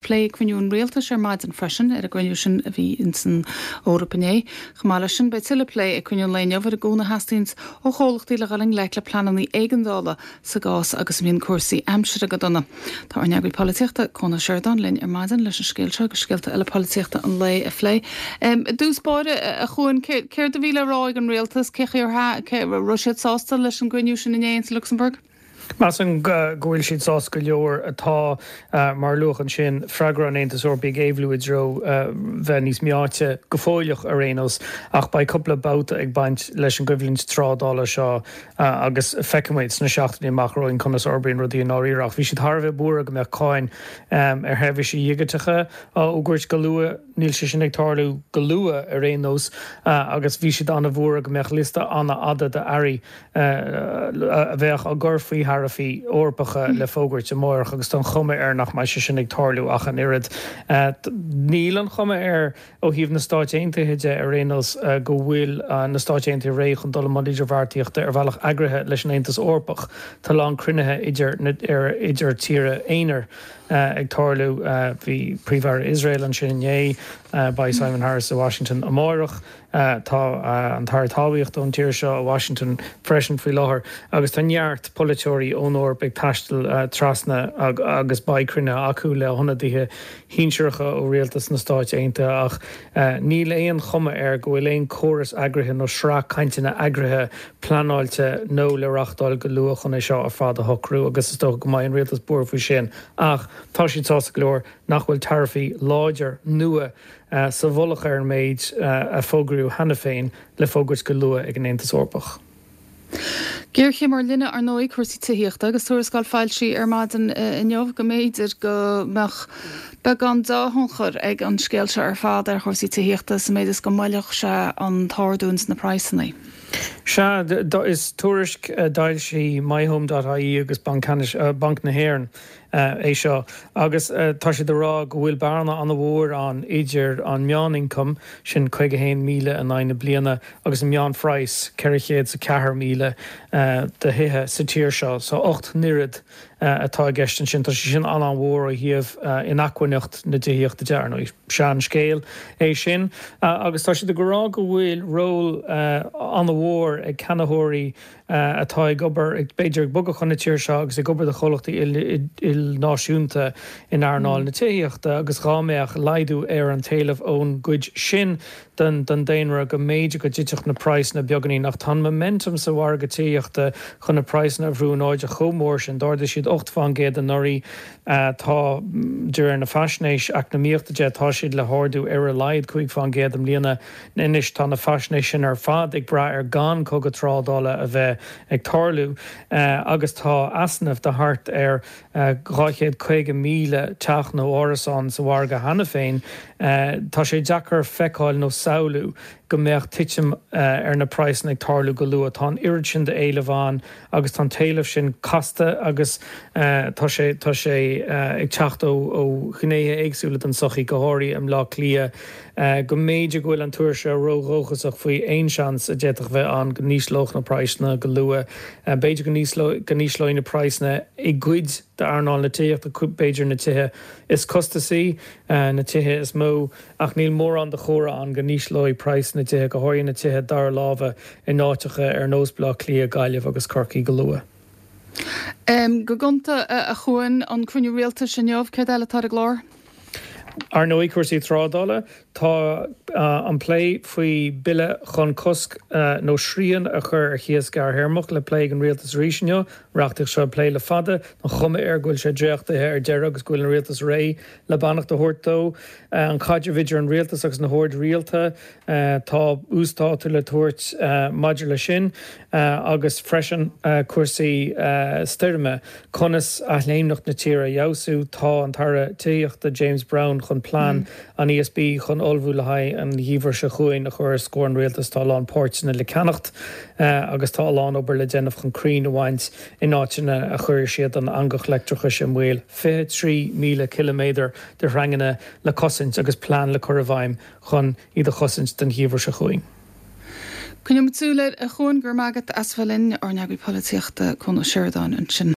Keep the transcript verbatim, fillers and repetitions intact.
play cwiniún realtas ar maid an freisin ar a gwiniú sin a bhí in san Órapané. Chamála sin bei tile play a cwiniún lein over a gúna hastings ó chólachtaí le galing leicla planan í eigendála sa gás agus míon cuasaí amsir a godonna. Tá ar neagraí políochta Conor Sheridan lein ar maidan leis an scéilte agus scéalta eile políochta an lei a phlé. Um, dús báide a chuin céir de bhíle ráig an realtas cechi ar ha Russiad sásta leis an gwiniú sin in éins Luxembourg? Mas an gohfuil siad sás go leor atá mar luach an sin freigra an Aontas Eorpaí éhlúid ro bheith níos miáte go fóileach a rénos ach ba coppla bouta ag baint leis an gohfuiln trádála seo agus feicimid na seachtaí amachróin Conas Orbíon rudí an áíach. Bhí siad Tharbheith búra go meach cáin ar hebhí sí dhigatecha ógúirt go lua níl sé sin ag tarlú go lua a rénos agus bhí siad anna bhúra go meach lista anna ada de airí a bheith a ggurfaí Harafí orpacha le fógurt amórach agus don chumme ar nach mai sin ag tarlú ach an irid. Níl an chumme ar ó híomh na Stáit Aontaithe ar rénos go bhfuil na Stáit Aontaithe réich an dola modíidir bhartíochta ar bhealach agrathe leis an Aontas Eorpach tá lán crunethe idir ar idir tíre éonar ag tarlú bhí príomhhar Israel an sin é by Simon Harris a Washington amórach tá an tar tábhaíocht ón tíir seo a Washington freisin faoi láthair agus tá neart politeoirí ón Eorp ag taistil trasna agus baicrine acu le honadíthe hínseircha ó rialtas na Stáit Aontaithe ach níl éon chumme ar go bhfuil éon córas agrathe nó srá cainteanna agrathe planáilte nó le reachtáil go luach chun é seo ar fád a thocrú agus is tócha go maiid an rialtas búr faoi sin ach tá siad sása go leor nach bhfuil tarifaí láidir nua Uh, sa bholach ar méid uh, a fógrú hana féin le fógurt go lua ag an Aontas Eorpach. Geirché mar linne ar nói cuasaí tuíochta agus suas gáil fáil sí ar maidin inneomh go méidir go meach be gan dáthchar ag an scéalte ar fád ar chusaí tuíochta sa méidir go maileach se an táirúns na praissanna. Se is tuairisc dail sí myhome dot I E agus Bank na HÉireann é seo agus tá sé de rá go bhfuil barna an bhór an idir an meán income sin chuige héin míle a naine bliana agus an meán freiis ceirichéad sa cehar míle de hithe sa tíir seo so ocht nirid atá gestan sin tá sin an an bhór a híomh in acquaneocht na dtííocht de dearna sean scéal é sin agus tá sé de gorá go bhfuil ról an bhór ag canathirí atá ag gobar ag beidir bogach chuna tíir seo agus ag gobar de cholachtaí il náisiúnta in airnáil na tííochta agus gáméach leidú ar an talamh ón gcuid sin den den déanra go méidir go dtiteach na price na beaganí nach tá momentum sa bhhar go tííochta chun na price na bhrún áide chomór sin dáirda siad ocht fan géad an norí tá dúir na fashinéis ach na míochtaide tá siad le háardú ar a leid chuig fan géad am líana inis tá na fashinéis sin ar fad ag bra ar gan cogad trádála a bheith ag tarlú agus tá asnamh de hart ar gáichéad chuige míle teach nó árasán sa bhharga hana féin tá sé deachar feicáil nó saoú go méach tiitim ar na price ag tarlú go lua tá irid sin de éilehán agus tá talamh sin casta agus tá sé tá sé ag teacht ó chnéthe éagsúla an sochaí gothairí am lá clia go méidir gohfuil an túair se róróchasach faoi éon seans a déach bheith an go níos loch na praisna go lua béidir go níos leoin na praisna i gcuid de airnáil na tíocht a béidir na tithe is costaí na tithe is mó ach níl mór an de chóra an go níos loi price na tithe go háiríonn na tithe dar lábha i náitecha ar nósblá clia gaiileh agus corcaí go lua. Um, go gunta a chuin an cruinniú rialta sinneomh céir eile tar a glár? Ar nó cuasaí trádála tá an plé faoi bille chun cosc nó srían a chur ar chias gar hermach le plé an rialtas ríisneo reachtaigh seo plé le fada nó chumme ar ghfuil sé dreachtathe ar deire agus ghfuil an rialtas ré le bannach do thuirtó an caidir vididir an rialtas agus na thuirt rialta tá ústáú le tuairt maidir le sin agus freisin cuasaí stirme conas a léimnacht na tíre jausú tá an tara tíochta James Brown chun plán an E S B chun olbhú le haid an dhíomhar se chuin a chur scór an rialtas tá lán páirtena le ceannacht agus tá lán obair le déanamh chun crín amhaint in áitina a chuir siad an angach leictreacha sin bhfuil fiche trí míle kilométer de rangana le cosint agus plán le chur a bhaim chun iad a chosint den dhíomhar se chuin. Cúnim túile a chuin gur mágad asfalinn ar neagraí políochta Conor Sheridan an sin.